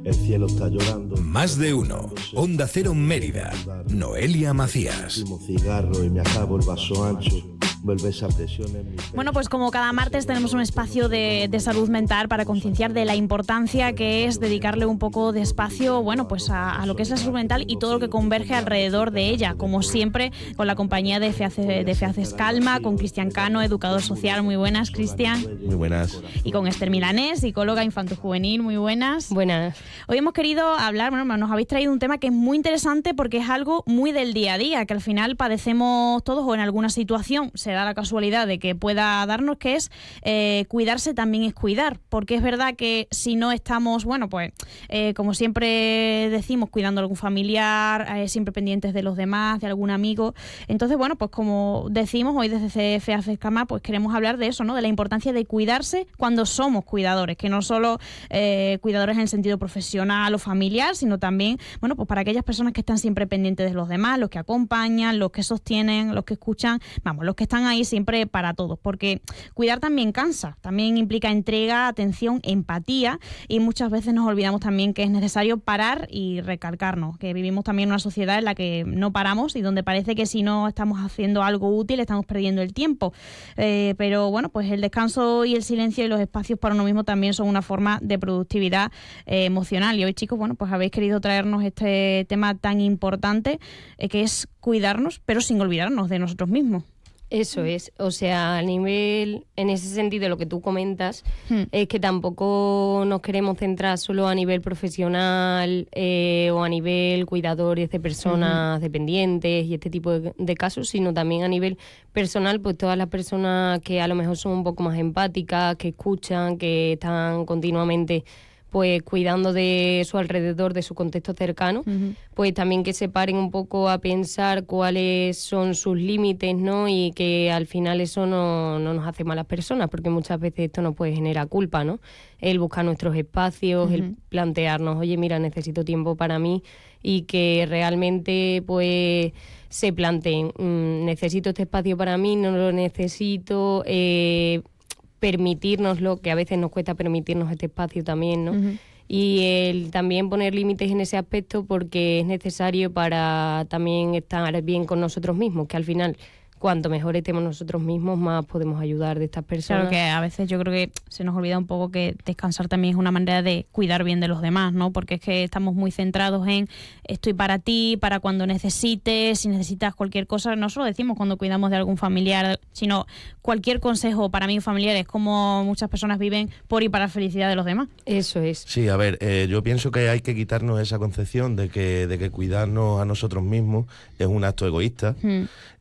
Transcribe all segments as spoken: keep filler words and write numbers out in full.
El cielo está llorando. Más de uno. Onda Cero Mérida. Noelia Macías. Cigarro y me acabo el vaso ancho. Vuelve esa presión en mi pecho. Bueno, pues como cada martes tenemos un espacio de, de salud mental para concienciar de la importancia que es dedicarle un poco de espacio, bueno, pues a, a lo que es la salud mental y todo lo que converge alrededor de ella. Como siempre, con la compañía de FEACES, de FEACES Calma, con Cristian Cano, educador social. Muy buenas, Cristian. Muy buenas. Y con Esther Milanés, psicóloga infantojuvenil. Muy buenas. Buenas. Hoy hemos querido hablar, bueno, nos habéis traído un tema que es muy interesante porque es algo muy del día a día, que al final padecemos todos o en alguna situación se da la casualidad de que pueda darnos, que es eh, cuidarse también es cuidar, porque es verdad que si no estamos, bueno, pues eh, como siempre decimos, cuidando a algún familiar, eh, siempre pendientes de los demás, de algún amigo, entonces bueno, pues como decimos hoy desde FEACES Calma, pues queremos hablar de eso, ¿no? De la importancia de cuidarse cuando somos cuidadores, que no solo eh, cuidadores en el sentido profesional o familiar, sino también, bueno, pues para aquellas personas que están siempre pendientes de los demás, los que acompañan, los que sostienen, los que escuchan, vamos, los que están ahí siempre para todos, porque cuidar también cansa, también implica entrega, atención, empatía, y muchas veces nos olvidamos también que es necesario parar y recalcarnos, que vivimos también en una sociedad en la que no paramos y donde parece que si no estamos haciendo algo útil estamos perdiendo el tiempo, eh, pero bueno, pues el descanso y el silencio y los espacios para uno mismo también son una forma de productividad eh, emocional, y hoy, chicos, bueno, pues habéis querido traernos este tema tan importante eh, que es cuidarnos, pero sin olvidarnos de nosotros mismos. Eso es, o sea, a nivel, en ese sentido, lo que tú comentas, hmm. es que tampoco nos queremos centrar solo a nivel profesional eh, o a nivel cuidadores de personas uh-huh. dependientes y este tipo de, de casos, sino también a nivel personal, pues todas las personas que a lo mejor son un poco más empáticas, que escuchan, que están continuamente pues cuidando de su alrededor, de su contexto cercano, uh-huh. pues también que se paren un poco a pensar cuáles son sus límites, ¿no? Y que al final eso no, no nos hace malas personas, porque muchas veces esto nos puede generar culpa, ¿no? El buscar nuestros espacios, uh-huh. el plantearnos, oye, mira, necesito tiempo para mí, y que realmente pues se planteen, mmm, necesito este espacio para mí, no lo necesito, eh... permitirnoslo, que a veces nos cuesta permitirnos este espacio también, ¿no? Uh-huh. Y el también poner límites en ese aspecto, porque es necesario para también estar bien con nosotros mismos, que al final, cuanto mejor estemos nosotros mismos, más podemos ayudar de estas personas. Claro que a veces yo creo que se nos olvida un poco que descansar también es una manera de cuidar bien de los demás, ¿no? Porque es que estamos muy centrados en estoy para ti, para cuando necesites, si necesitas cualquier cosa. No solo decimos cuando cuidamos de algún familiar, sino cualquier consejo para mí familiar es como muchas personas viven por y para la felicidad de los demás. Eso es. Sí, a ver, eh, yo pienso que hay que quitarnos esa concepción de que, de que cuidarnos a nosotros mismos es un acto egoísta. Hmm.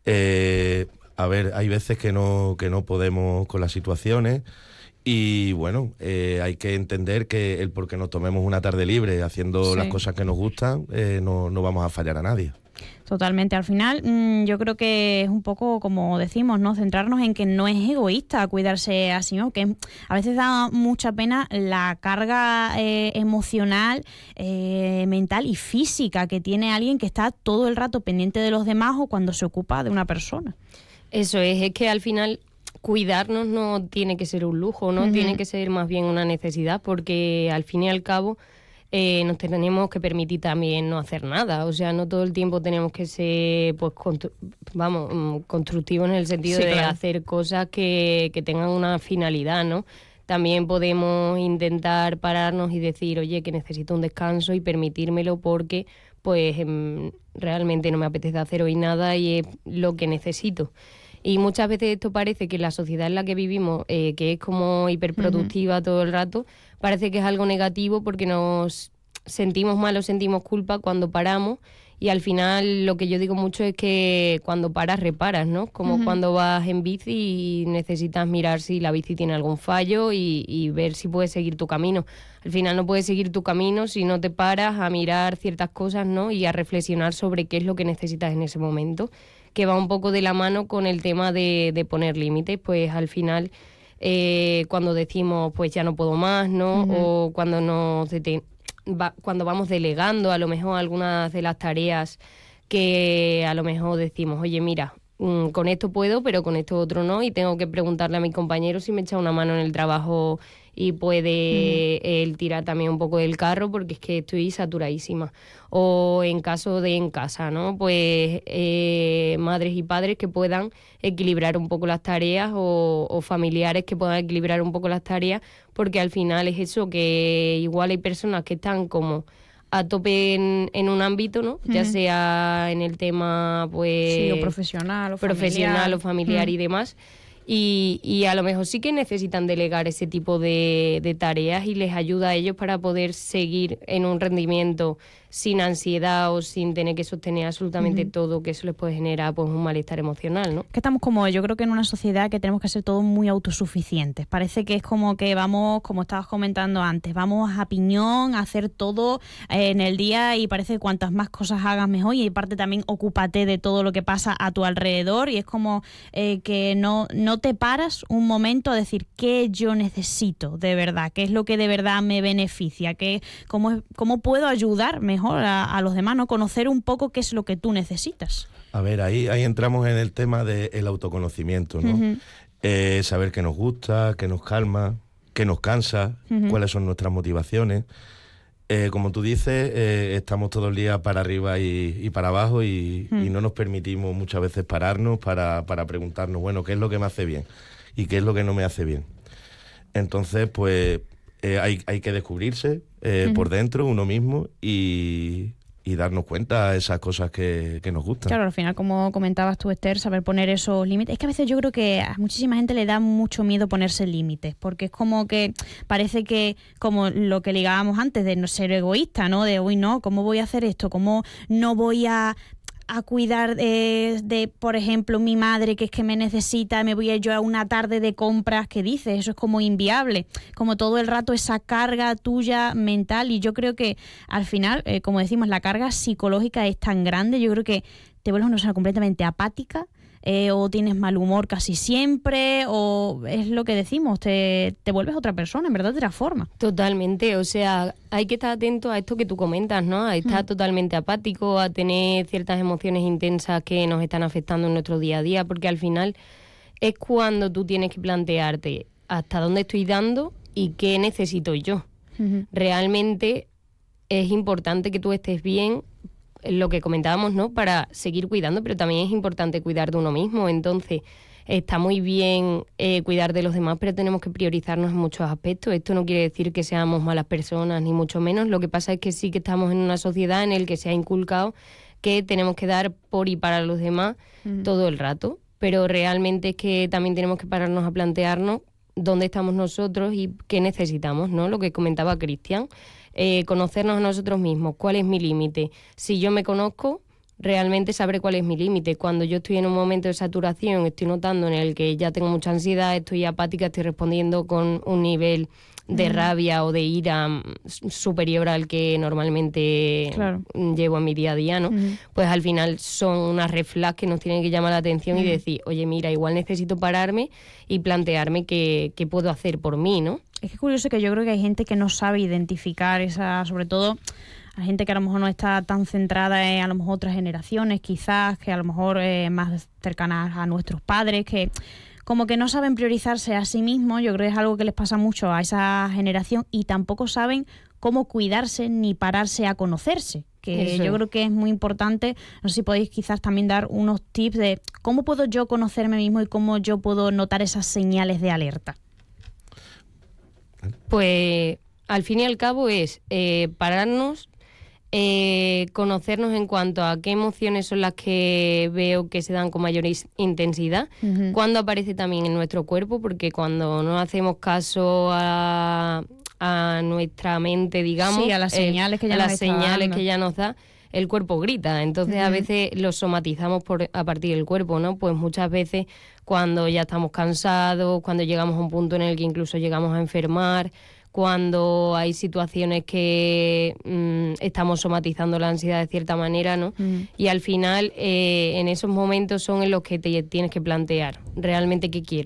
Eh, a ver, hay veces que no, que no podemos con las situaciones y bueno, eh, hay que entender que el porque nos tomemos una tarde libre haciendo sí. las cosas que nos gustan, eh, no, no vamos a fallar a nadie. Totalmente. Al final, mmm, yo creo que es un poco como decimos, ¿no? Centrarnos en que no es egoísta cuidarse así, ¿no? Que a veces da mucha pena la carga eh, emocional, eh, mental y física que tiene alguien que está todo el rato pendiente de los demás o cuando se ocupa de una persona. Eso es, es que al final cuidarnos no tiene que ser un lujo, ¿no? Uh-huh. Tiene que ser más bien una necesidad, porque al fin y al cabo Eh, nos tenemos que permitir también no hacer nada, o sea, no todo el tiempo tenemos que ser, pues, constru- vamos, constructivos en el sentido sí, de claro. hacer cosas que, que tengan una finalidad, ¿no? También podemos intentar pararnos y decir, oye, que necesito un descanso y permitírmelo porque, pues, eh, realmente no me apetece hacer hoy nada y es lo que necesito. Y muchas veces esto parece que la sociedad en la que vivimos, eh, que es como hiperproductiva uh-huh. todo el rato, parece que es algo negativo porque nos sentimos mal o sentimos culpa cuando paramos, y al final lo que yo digo mucho es que cuando paras, reparas, ¿no? Como uh-huh. cuando vas en bici y necesitas mirar si la bici tiene algún fallo y, y ver si puedes seguir tu camino. Al final no puedes seguir tu camino si no te paras a mirar ciertas cosas, ¿no? Y a reflexionar sobre qué es lo que necesitas en ese momento, que va un poco de la mano con el tema de, de poner límites. Pues al final, eh, cuando decimos, pues ya no puedo más, ¿no? Uh-huh. O cuando nos deten- va, cuando vamos delegando a lo mejor algunas de las tareas que a lo mejor decimos, oye, mira, mm, con esto puedo, pero con esto otro no, y tengo que preguntarle a mis compañeros si me echa una mano en el trabajo y puede uh-huh. él tirar también un poco del carro porque es que estoy saturadísima. O en caso de en casa, ¿no? Pues eh, madres y padres que puedan equilibrar un poco las tareas o, o familiares que puedan equilibrar un poco las tareas, porque al final es eso, que igual hay personas que están como a tope en, en un ámbito, ¿no? Uh-huh. Ya sea en el tema, pues... Sí, o profesional o profesional familiar. o familiar uh-huh. y demás. Y, y a lo mejor sí que necesitan delegar ese tipo de, de tareas y les ayuda a ellos para poder seguir en un rendimiento sin ansiedad o sin tener que sostener absolutamente uh-huh. todo, que eso les puede generar pues un malestar emocional, ¿no? Que estamos como, yo creo que en una sociedad que tenemos que ser todos muy autosuficientes. Parece que es como que vamos, como estabas comentando antes, vamos a piñón a hacer todo eh, en el día y parece que cuantas más cosas hagas mejor, y aparte también ocúpate de todo lo que pasa a tu alrededor, y es como eh, que no, no te paras un momento a decir qué yo necesito de verdad, qué es lo que de verdad me beneficia, qué, cómo, cómo puedo ayudar mejor A, a los demás, ¿no? Conocer un poco qué es lo que tú necesitas. A ver, ahí, ahí entramos en el tema del autoconocimiento, ¿no? Uh-huh. Eh, saber qué nos gusta, qué nos calma, qué nos cansa, uh-huh. cuáles son nuestras motivaciones. Eh, como tú dices, eh, estamos todo el día para arriba y, y para abajo y, uh-huh. y no nos permitimos muchas veces pararnos para, para preguntarnos, bueno, ¿qué es lo que me hace bien? ¿Y qué es lo que no me hace bien? Entonces, pues... Eh, hay, hay que descubrirse eh, uh-huh. por dentro, uno mismo, y, y darnos cuenta de esas cosas que, que nos gustan. Claro, al final, como comentabas tú, Esther, saber poner esos límites. Es que a veces yo creo que a muchísima gente le da mucho miedo ponerse límites, porque es como que parece que, como lo que ligábamos antes, de no ser egoísta, ¿no? De, uy, no, ¿cómo voy a hacer esto? ¿Cómo no voy a... a cuidar de, de, por ejemplo, mi madre, que es que me necesita, me voy a yo a una tarde de compras? ¿Qué dices? Eso es como inviable, como todo el rato esa carga tuya mental, y yo creo que al final, eh, como decimos, la carga psicológica es tan grande, yo creo que te vuelves una persona completamente apática, eh, o tienes mal humor casi siempre, o es lo que decimos, te, te vuelves otra persona, en verdad te transforma. Totalmente, o sea, hay que estar atento a esto que tú comentas, ¿no? A estar mm. totalmente apático, a tener ciertas emociones intensas que nos están afectando en nuestro día a día, porque al final es cuando tú tienes que plantearte hasta dónde estoy dando y qué necesito yo. Uh-huh. Realmente es importante que tú estés bien, lo que comentábamos, ¿no? Para seguir cuidando, pero también es importante cuidar de uno mismo. Entonces, está muy bien eh, cuidar de los demás, pero tenemos que priorizarnos en muchos aspectos. Esto no quiere decir que seamos malas personas, ni mucho menos. Lo que pasa es que sí que estamos en una sociedad en la que se ha inculcado que tenemos que dar por y para los demás uh-huh. todo el rato, pero realmente es que también tenemos que pararnos a plantearnos dónde estamos nosotros y qué necesitamos, ¿no? Lo que comentaba Cristian. Eh, conocernos a nosotros mismos, cuál es mi límite. Si yo me conozco, realmente sabré cuál es mi límite. Cuando yo estoy en un momento de saturación, estoy notando en el que ya tengo mucha ansiedad, estoy apática, estoy respondiendo con un nivel de mm. rabia o de ira superior al que normalmente claro. llevo en mi día a día, ¿no? Mm. Pues al final son unas red flags que nos tienen que llamar la atención mm. y decir, oye, mira, igual necesito pararme y plantearme qué, qué puedo hacer por mí, ¿no? Es que es curioso que yo creo que hay gente que no sabe identificar esa, sobre todo a gente que a lo mejor no está tan centrada en a lo mejor otras generaciones, quizás, que a lo mejor eh, más cercanas a nuestros padres, que como que no saben priorizarse a sí mismos. Yo creo que es algo que les pasa mucho a esa generación, y tampoco saben cómo cuidarse ni pararse a conocerse, que Eso. yo creo que es muy importante. No sé si podéis quizás también dar unos tips de cómo puedo yo conocerme mismo y cómo yo puedo notar esas señales de alerta. Pues al fin y al cabo es eh, pararnos, eh, conocernos en cuanto a qué emociones son las que veo que se dan con mayor intensidad, uh-huh. cuándo aparece también en nuestro cuerpo, porque cuando no hacemos caso a, a nuestra mente, digamos, sí, a las señales, eh, que, ya a nos las señales que ya nos da, el cuerpo grita. Entonces uh-huh. a veces lo somatizamos por, a partir del cuerpo, ¿no? Pues muchas veces cuando ya estamos cansados, cuando llegamos a un punto en el que incluso llegamos a enfermar, cuando hay situaciones que mmm, estamos somatizando la ansiedad de cierta manera, ¿no? Uh-huh. Y al final, eh, en esos momentos son en los que te tienes que plantear realmente qué quiero, ¿no?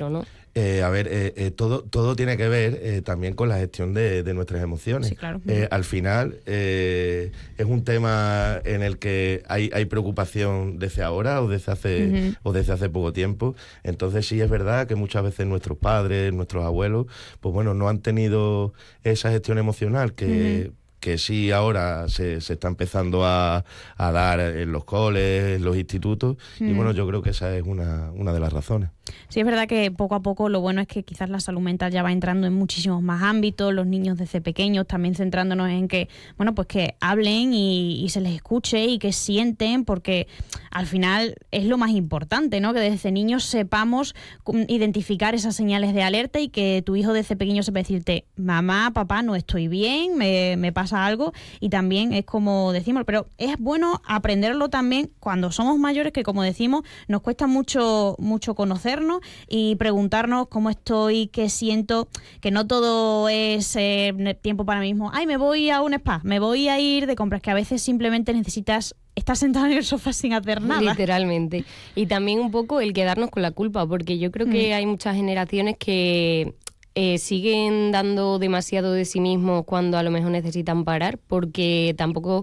Eh, a ver, eh, eh, todo, todo tiene que ver eh, también con la gestión de, de nuestras emociones. Sí, claro. Eh, al final eh, es un tema en el que hay, hay preocupación desde ahora o desde hace uh-huh. o desde hace poco tiempo. Entonces sí es verdad que muchas veces nuestros padres, nuestros abuelos, pues bueno, no han tenido esa gestión emocional que... Uh-huh. que sí ahora se, se está empezando a, a dar en los coles, en los institutos, mm. y bueno, yo creo que esa es una, una de las razones. Sí, es verdad que poco a poco lo bueno es que quizás la salud mental ya va entrando en muchísimos más ámbitos, los niños desde pequeños también centrándonos en que, bueno, pues que hablen y, y se les escuche y que sienten, porque al final es lo más importante, ¿no? Que desde niños sepamos identificar esas señales de alerta y que tu hijo desde pequeño sepa decirte, mamá, papá, no estoy bien, me, me pasa algo, y también es como decimos, pero es bueno aprenderlo también cuando somos mayores, que como decimos, nos cuesta mucho, mucho conocernos y preguntarnos cómo estoy, qué siento, que no todo es eh, tiempo para mí mismo, ay, me voy a un spa, me voy a ir de compras, que a veces simplemente necesitas estar sentado en el sofá sin hacer nada. Literalmente. Y también un poco el quedarnos con la culpa, porque yo creo que mm. hay muchas generaciones que Eh, siguen dando demasiado de sí mismos cuando a lo mejor necesitan parar, porque tampoco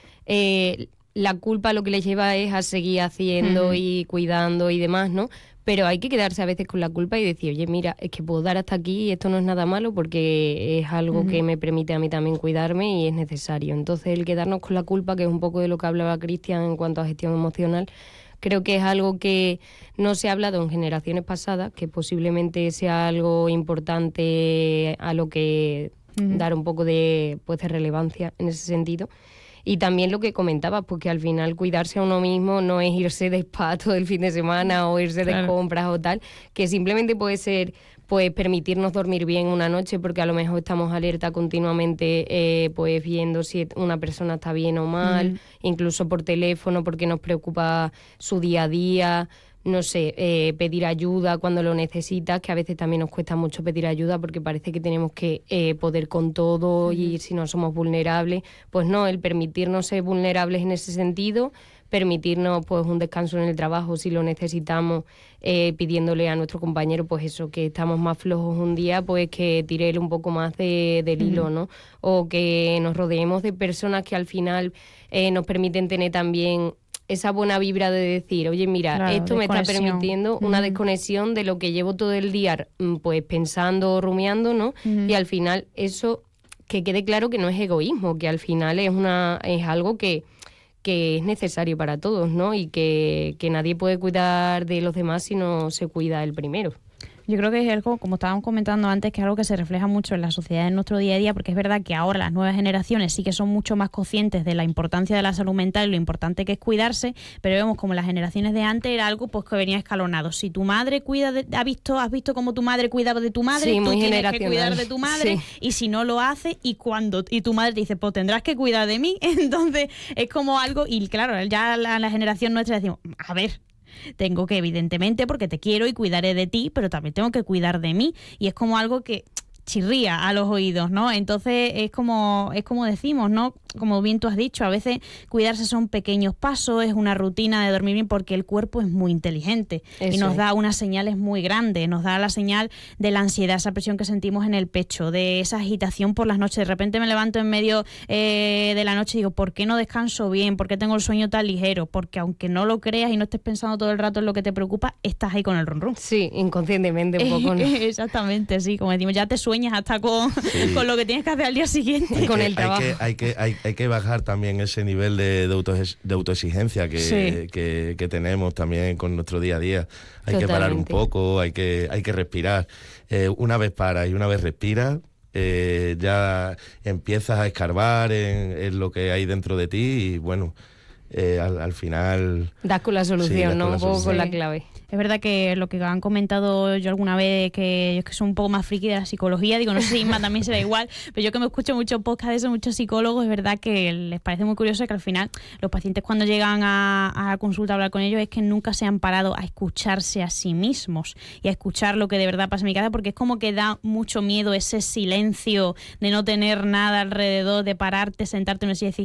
eh, la culpa lo que les lleva es a seguir haciendo mm. y cuidando y demás, ¿no? Pero hay que quedarse a veces con la culpa y decir, oye, mira, es que puedo dar hasta aquí y esto no es nada malo porque es algo mm. que me permite a mí también cuidarme y es necesario. Entonces el quedarnos con la culpa, que es un poco de lo que hablaba Cristian en cuanto a gestión emocional, creo que es algo que no se ha hablado en generaciones pasadas, que posiblemente sea algo importante a lo que uh-huh. dar un poco de, pues, de relevancia en ese sentido. Y también lo que comentabas, porque al final cuidarse a uno mismo no es irse de spa todo el fin de semana o irse claro. de compras o tal, que simplemente puede ser pues permitirnos dormir bien una noche, porque a lo mejor estamos alerta continuamente eh, pues viendo si una persona está bien o mal, mm. incluso por teléfono porque nos preocupa su día a día, no sé, eh, pedir ayuda cuando lo necesitas, que a veces también nos cuesta mucho pedir ayuda porque parece que tenemos que eh, poder con todo mm. y si no somos vulnerables, pues no, el permitirnos ser vulnerables en ese sentido, permitirnos pues un descanso en el trabajo si lo necesitamos, eh, pidiéndole a nuestro compañero pues eso, que estamos más flojos un día, pues que tire un poco más de, del hilo, uh-huh. ¿no? O que nos rodeemos de personas que al final eh, nos permiten tener también esa buena vibra de decir, oye, mira, claro, esto me está permitiendo uh-huh. una desconexión de lo que llevo todo el día pues pensando, rumiando, ¿no? Uh-huh. Y al final eso, que quede claro que no es egoísmo, que al final es una es algo que que es necesario para todos, ¿no? Y que, que nadie puede cuidar de los demás si no se cuida el primero. Yo creo que es algo, como estábamos comentando antes, que es algo que se refleja mucho en la sociedad en nuestro día a día, porque es verdad que ahora las nuevas generaciones sí que son mucho más conscientes de la importancia de la salud mental y lo importante que es cuidarse, pero vemos como las generaciones de antes era algo pues que venía escalonado. Si tu madre cuida de, ha visto, has visto cómo tu madre cuidaba de tu madre, sí, tú tienes que cuidar de tu madre, sí. y si no lo hace, y cuando y tu madre te dice, pues tendrás que cuidar de mí, entonces es como algo, y claro, ya la, la generación nuestra decimos, a ver, tengo que, evidentemente, porque te quiero y cuidaré de ti, pero también tengo que cuidar de mí, y es como algo que chirría a los oídos, ¿no? Entonces es como es como decimos, ¿no? Como bien tú has dicho, a veces cuidarse son pequeños pasos, es una rutina de dormir bien, porque el cuerpo es muy inteligente. Eso. Y nos da unas señales muy grandes, nos da la señal de la ansiedad, esa presión que sentimos en el pecho, de esa agitación por las noches. De repente me levanto en medio eh, de la noche y digo, ¿por qué no descanso bien? ¿Por qué tengo el sueño tan ligero? Porque aunque no lo creas y no estés pensando todo el rato en lo que te preocupa, estás ahí con el rum rum. Sí, inconscientemente un poco, ¿no? Exactamente, sí, como decimos, ya te sueñas hasta con, sí. con lo que tienes que hacer al día siguiente, hay con que, el trabajo. Hay que, hay que, hay, hay que bajar también ese nivel de, de, auto, de autoexigencia que, sí. que, que tenemos también con nuestro día a día. Hay Totalmente. que parar un poco, hay que, hay que respirar. Eh, una vez paras y una vez respiras, eh, ya empiezas a escarbar en, en lo que hay dentro de ti y bueno, eh, al, al final... Das con la solución, sí, ¿no? Un poco con la clave. Es verdad que lo que han comentado yo alguna vez, que yo que soy un poco más friki de la psicología, digo, no sé si Isma también será igual, pero yo que me escucho muchos podcasts de eso, muchos psicólogos, es verdad que les parece muy curioso que al final los pacientes cuando llegan a, a la consulta a hablar con ellos es que nunca se han parado a escucharse a sí mismos y a escuchar lo que de verdad pasa en mi cabeza, porque es como que da mucho miedo ese silencio de no tener nada alrededor, de pararte, sentarte en una silla y decir,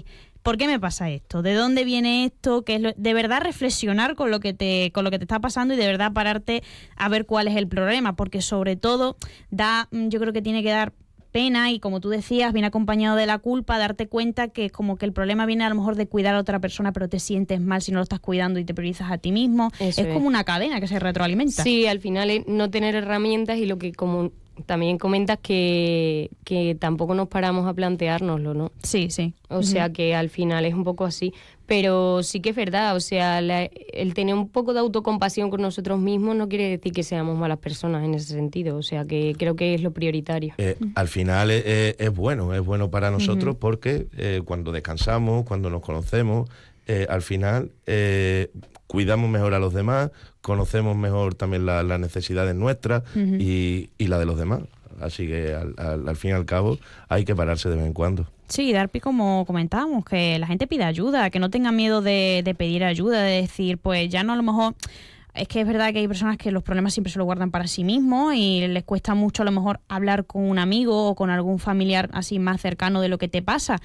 ¿por qué me pasa esto? ¿De dónde viene esto? ¿Qué es lo? De verdad reflexionar con lo que te con lo que te está pasando y de verdad pararte a ver cuál es el problema, porque sobre todo da, yo creo que tiene que dar pena y, como tú decías, viene acompañado de la culpa, darte cuenta que como que el problema viene a lo mejor de cuidar a otra persona, pero te sientes mal si no lo estás cuidando y te priorizas a ti mismo. Eso es, es como una cadena que se retroalimenta. Sí, al final es no tener herramientas y lo que como también comentas que, que tampoco nos paramos a planteárnoslo, ¿no? Sí, sí. O uh-huh. sea que al final es un poco así. Pero sí que es verdad, o sea, la, el tener un poco de autocompasión con nosotros mismos no quiere decir que seamos malas personas en ese sentido. O sea que creo que es lo prioritario. Eh, al final es, es, es bueno, es bueno para nosotros uh-huh. porque eh, cuando descansamos, cuando nos conocemos, eh, al final eh, cuidamos mejor a los demás, conocemos mejor también la, las necesidades nuestras uh-huh. y, y la de los demás. Así que al, al, al fin y al cabo hay que pararse de vez en cuando. Sí, Darpi, como comentábamos, que la gente pida ayuda, que no tenga miedo de, de pedir ayuda, de decir, pues ya no a lo mejor... Es que es verdad que hay personas que los problemas siempre se los guardan para sí mismos y les cuesta mucho a lo mejor hablar con un amigo o con algún familiar así más cercano de lo que te pasa,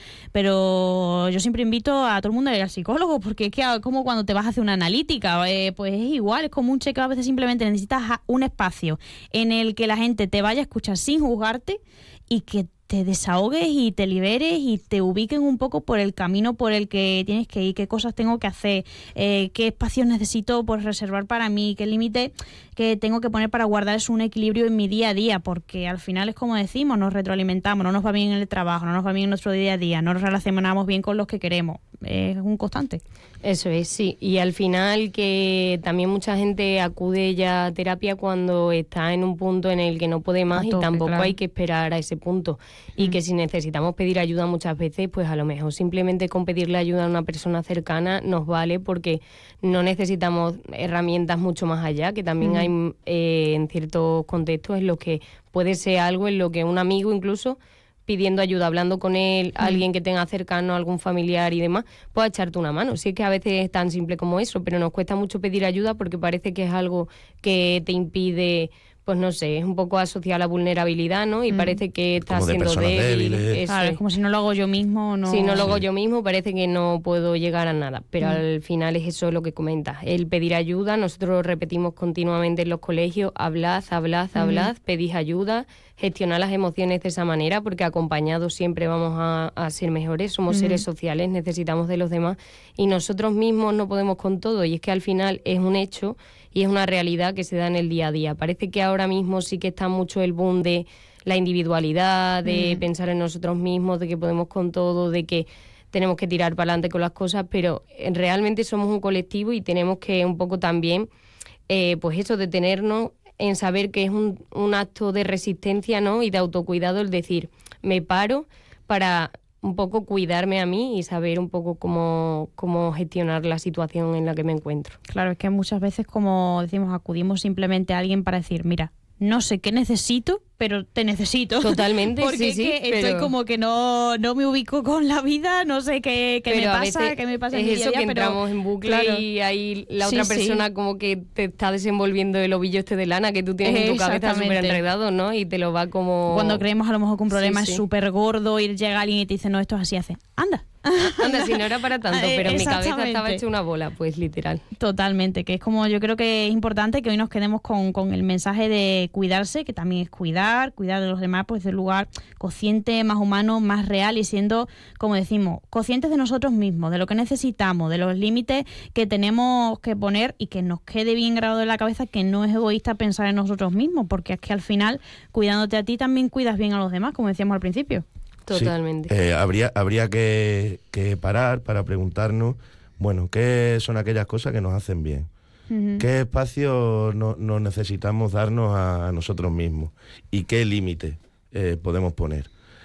pero yo siempre invito a todo el mundo a ir al psicólogo, porque es que como cuando te vas a hacer una analítica, eh, pues es igual, es como un chequeo, a veces simplemente necesitas un espacio en el que la gente te vaya a escuchar sin juzgarte y que te desahogues y te liberes y te ubiquen un poco por el camino por el que tienes que ir, qué cosas tengo que hacer, eh, qué espacios necesito pues reservar para mí, qué límite que tengo que poner para guardar es un equilibrio en mi día a día, porque al final es como decimos, nos retroalimentamos, no nos va bien en el trabajo, no nos va bien en nuestro día a día, no nos relacionamos bien con los que queremos, es un constante. Eso es, sí, y al final que también mucha gente acude ya a terapia cuando está en un punto en el que no puede más, tope, y tampoco claro. hay que esperar a ese punto, y mm. que si necesitamos pedir ayuda muchas veces, pues a lo mejor simplemente con pedirle ayuda a una persona cercana nos vale, porque no necesitamos herramientas mucho más allá, que también mm. hay eh, en ciertos contextos en los que puede ser algo en lo que un amigo incluso pidiendo ayuda, hablando con él, mm. alguien que tenga cercano, algún familiar y demás, pueda echarte una mano. Sí es que a veces es tan simple como eso, pero nos cuesta mucho pedir ayuda porque parece que es algo que te impide, pues no sé, es un poco asociado a la vulnerabilidad, ¿no? Y mm. parece que estás de siendo débil. Claro, es como si no lo hago yo mismo. No... Si no lo hago yo mismo, parece que no puedo llegar a nada. Pero mm. al final es eso lo que comentas. El pedir ayuda, nosotros lo repetimos continuamente en los colegios, hablad, hablad, hablad, mm. pedís ayuda, gestionar las emociones de esa manera, porque acompañados siempre vamos a, a ser mejores, somos mm. seres sociales, necesitamos de los demás y nosotros mismos no podemos con todo, y es que al final es un hecho y es una realidad que se da en el día a día. Parece que ahora mismo sí que está mucho el boom de la individualidad, de mm. pensar en nosotros mismos, de que podemos con todo, de que tenemos que tirar para adelante con las cosas, pero realmente somos un colectivo y tenemos que un poco también, eh, pues eso, detenernos en saber que es un, un acto de resistencia, ¿no? Y de autocuidado el decir, me paro para un poco cuidarme a mí y saber un poco cómo, cómo gestionar la situación en la que me encuentro. Claro, es que muchas veces, como decimos, acudimos simplemente a alguien para decir, mira, no sé qué necesito, pero te necesito. Totalmente, porque sí, es sí. que pero... estoy como que no, no me ubico con la vida, no sé qué, qué me pasa, qué me pasa en mi día a día. Es eso que pero... entramos en bucle, claro. y ahí la otra sí, persona sí. como que te está desenvolviendo el ovillo este de lana que tú tienes en tu cabeza súper enredado, ¿no? Y te lo va como... Cuando creemos a lo mejor que un problema sí, es súper sí. gordo y llega alguien y te dice, no, esto es así, hace. Anda. Anda, si no era para tanto, pero en mi cabeza estaba hecha una bola, pues literal. Totalmente, que es como yo creo que es importante que hoy nos quedemos con, con el mensaje de cuidarse, que también es cuidar, cuidar de los demás, pues de un lugar consciente, más humano, más real y siendo, como decimos, conscientes de nosotros mismos, de lo que necesitamos, de los límites que tenemos que poner y que nos quede bien grabado en la cabeza que no es egoísta pensar en nosotros mismos, porque es que al final, cuidándote a ti, también cuidas bien a los demás, como decíamos al principio. Totalmente. Sí, eh, habría habría que, que parar para preguntarnos, bueno, ¿qué son aquellas cosas que nos hacen bien? Uh-huh. ¿Qué espacio no, no necesitamos darnos a, a nosotros mismos? ¿Y qué límites eh, podemos poner?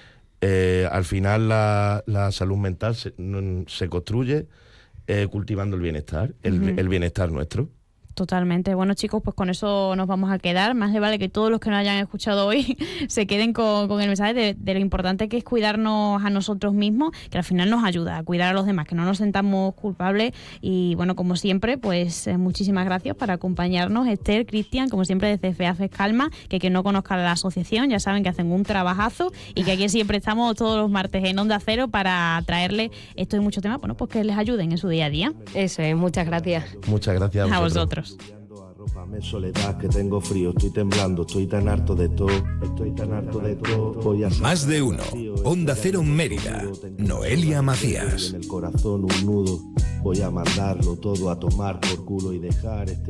Eh, al final la, la salud mental se, no, se construye eh, cultivando el bienestar, el, uh-huh. el bienestar nuestro. Totalmente. Bueno, chicos, pues con eso nos vamos a quedar. Más le vale que todos los que nos hayan escuchado hoy se queden con, con el mensaje de, de lo importante que es cuidarnos a nosotros mismos, que al final nos ayuda a cuidar a los demás, que no nos sentamos culpables. Y bueno, como siempre, pues eh, muchísimas gracias por acompañarnos, Esther, Cristian, como siempre desde FEAFES Calma, que quien no conozca la asociación ya saben que hacen un trabajazo y que aquí siempre estamos todos los martes en Onda Cero para traerles esto y muchos temas, bueno, pues que les ayuden en su día a día. Eso es, muchas gracias. Muchas gracias a A vosotros. vosotros. Arrópame soledad, que tengo frío, estoy temblando, estoy tan harto de todo, estoy tan harto de todo. Voy a Más de uno. Onda Cero Mérida. Noelia Macías. En el corazón un nudo, voy a mandarlo todo a tomar por culo y dejar este